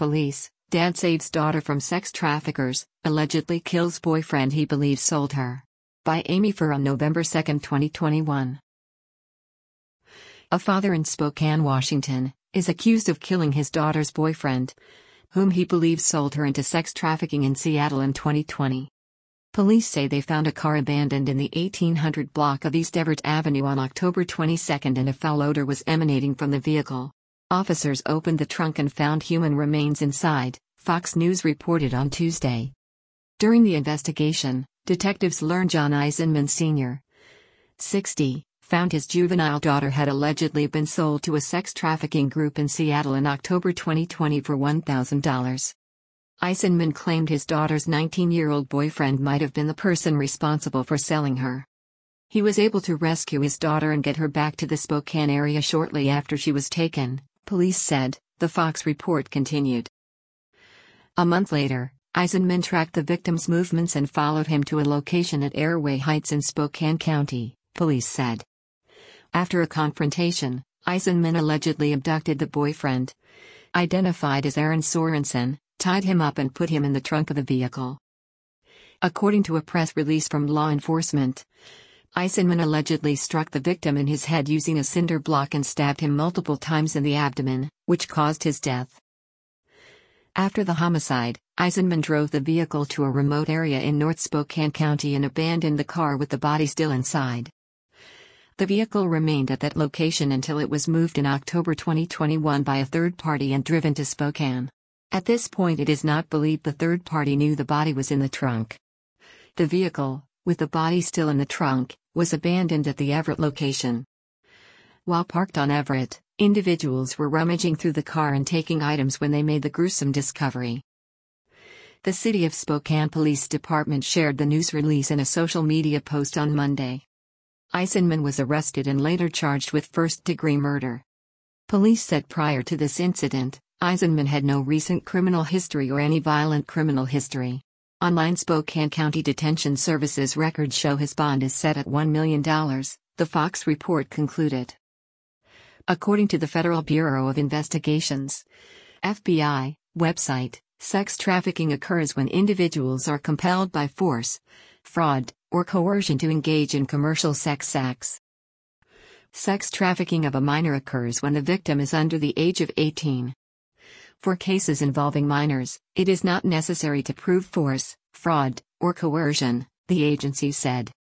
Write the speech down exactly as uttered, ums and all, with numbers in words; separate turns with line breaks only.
police. Dad saves daughter from sex traffickers, allegedly kills boyfriend he believes sold her. By Amy Furr on November second, twenty twenty-one. A father in Spokane, Washington, is accused of killing his daughter's boyfriend, whom he believes sold her into sex trafficking in Seattle in twenty twenty. Police say they found a car abandoned in the eighteen hundred block of East Everett Avenue on October twenty-second and a foul odor was emanating from the vehicle. Officers opened the trunk and found human remains inside, Fox News reported on Tuesday. During the investigation, detectives learned John Eisenman Senior, sixty, found his juvenile daughter had allegedly been sold to a sex trafficking group in Seattle in October twenty twenty for one thousand dollars. Eisenman claimed his daughter's nineteen-year-old boyfriend might have been the person responsible for selling her. He was able to rescue his daughter and get her back to the Spokane area shortly after she was taken, police said, the Fox report continued. A month later, Eisenman tracked the victim's movements and followed him to a location at Airway Heights in Spokane County, police said. After a confrontation, Eisenman allegedly abducted the boyfriend, identified as Aaron Sorensen, tied him up and put him in the trunk of the vehicle. According to a press release from law enforcement, Eisenman allegedly struck the victim in his head using a cinder block and stabbed him multiple times in the abdomen, which caused his death. After the homicide, Eisenman drove the vehicle to a remote area in North Spokane County and abandoned the car with the body still inside. The vehicle remained at that location until it was moved in October twenty twenty-one by a third party and driven to Spokane. At this point, it is not believed the third party knew the body was in the trunk. The vehicle, with the body still in the trunk, was abandoned at the Everett location. While parked on Everett, individuals were rummaging through the car and taking items when they made the gruesome discovery. The City of Spokane Police Department shared the news release in a social media post on Monday. Eisenman was arrested and later charged with first-degree murder. Police said prior to this incident, Eisenman had no recent criminal history or any violent criminal history. Online Spokane County Detention Services records show his bond is set at one million dollars, the Fox report concluded. According to the Federal Bureau of Investigation's F B I website, sex trafficking occurs when individuals are compelled by force, fraud, or coercion to engage in commercial sex acts. Sex trafficking of a minor occurs when the victim is under the age of eighteen. For cases involving minors, it is not necessary to prove force, fraud, or coercion, the agency said.